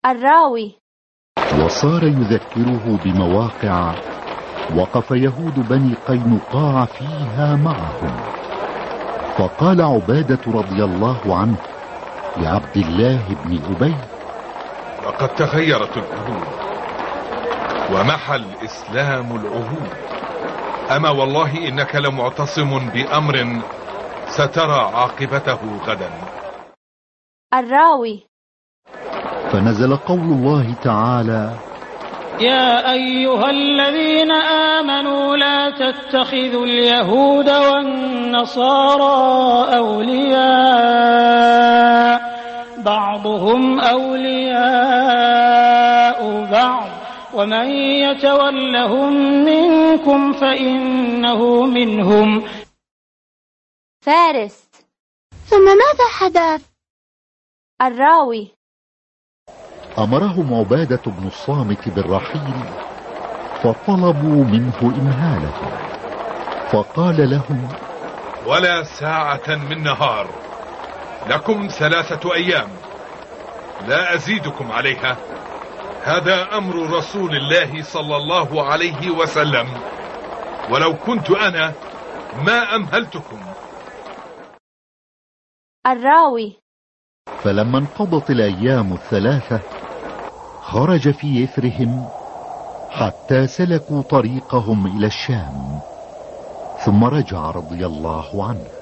الراوي: وصار يذكره بمواقع وقف يهود بني قينقاع فيها معهم. فقال عبادة رضي الله عنه لعبد الله بن أبي: لقد تغيرت القلوب ومحى الإسلام العهود، أما والله إنك لمعتصم بأمر سترى عاقبته غدا. الراوي: فنزل قول الله تعالى: يا أيها الذين آمنوا لا تتخذوا اليهود والنصارى أولياء بعضهم أولياء بعض ومن يتولهم منكم فإنه منهم. فارس: ثم ماذا حدث؟ الراوي: أمرهم عبادة بن الصامت بالرحيل فطلبوا منه إمهاله، فقال لهم: ولا ساعة من نهار، لكم 3 أيام لا أزيدكم عليها، هذا أمر رسول الله صلى الله عليه وسلم، ولو كنت أنا ما أمهلتكم. الراوي: فلما انقضت الأيام 3 خرج في إثرهم حتى سلكوا طريقهم إلى الشام، ثم رجع رضي الله عنه.